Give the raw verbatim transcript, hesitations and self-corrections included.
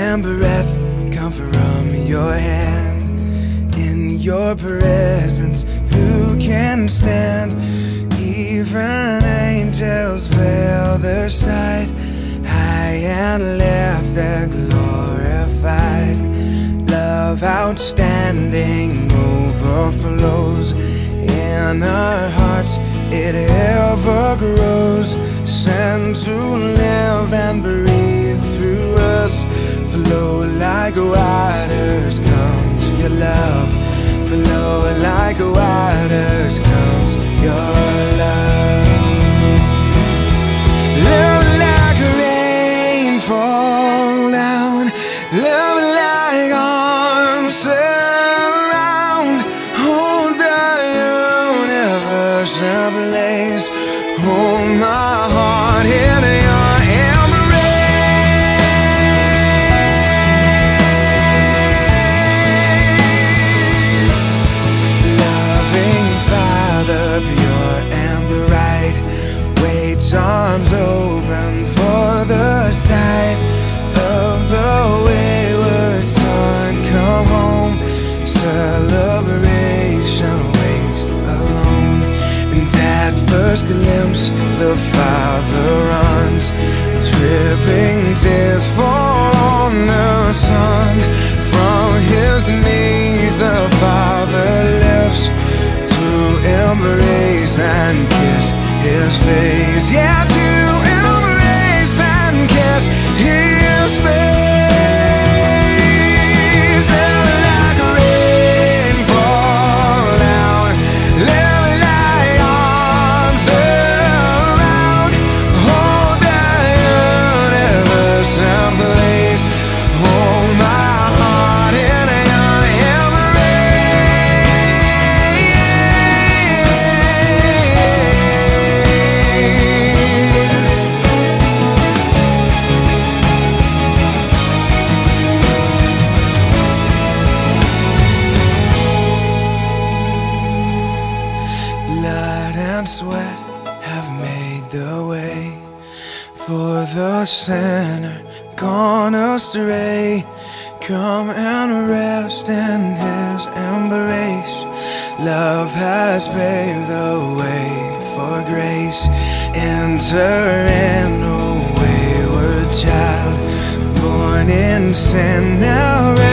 and breath come from your hand. In your presence, who can stand? Even angels veil their sight. High and lifted, glorified. Love outstanding overflows. In our hearts it ever grows. Sent to live and breathe through us. Flow like waters, come to your love. Flow like waters, comes your love. Love like rain fall down. Love like arms surround. Hold the universe ablaze. Hold my heart in your embrace. Loving Father, pure and bright, waits arms open for the sight of the wayward son. Come home, celebration waits alone. And at first glimpse, the Father runs. Dripping tears fall on the Son. From his knees, the Father lifts to embrace and kiss his face. Yeah, to embrace and kiss his face. Love like rain fall down. Love like arms around. Hold the universe in place. Hold my heart in your Blood and sweat have made the way for the sinner gone astray. Come and rest in his embrace. Love has paved the way for grace. Enter in, O wayward child, born in sin, now